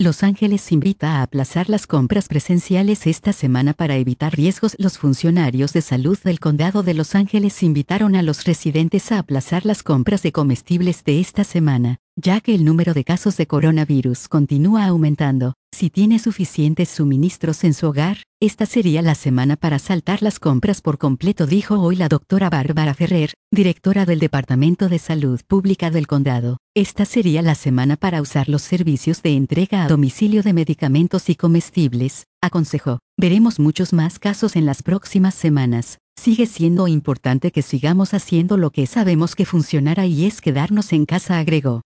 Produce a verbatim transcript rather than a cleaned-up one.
Los Ángeles invita a aplazar las compras presenciales esta semana para evitar riesgos. Los funcionarios de salud del condado de Los Ángeles invitaron a los residentes a aplazar las compras de comestibles de esta semana, ya que el número de casos de coronavirus continúa aumentando. Si tiene suficientes suministros en su hogar, esta sería la semana para saltar las compras por completo, dijo hoy la doctora Bárbara Ferrer, directora del Departamento de Salud Pública del condado. Esta sería la semana para usar los servicios de entrega a domicilio de medicamentos y comestibles, aconsejó. Veremos muchos más casos en las próximas semanas. Sigue siendo importante que sigamos haciendo lo que sabemos que funcionará y es quedarnos en casa, agregó.